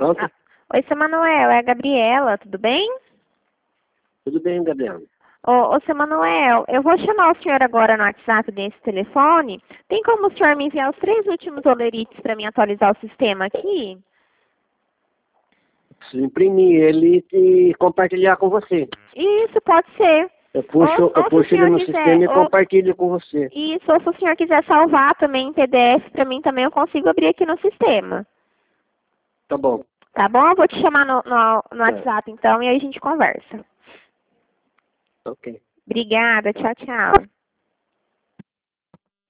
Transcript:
Pronto? Oi, seu Manuel, é a Gabriela, tudo bem? Tudo bem, Gabriela. Seu Manuel, eu vou chamar o senhor agora no WhatsApp desse telefone. Tem como o senhor me enviar os 3 últimos olerites para mim atualizar o sistema aqui? Preciso imprimir ele e compartilhar com você. Isso, pode ser. Eu puxo Se o ele senhor no quiser, sistema e compartilho com você. Isso, ou se o senhor quiser salvar também em PDF para mim também, eu consigo abrir aqui no sistema. Tá bom. Tá bom? Eu vou te chamar no WhatsApp então e aí a gente conversa. Ok. Obrigada, tchau, tchau.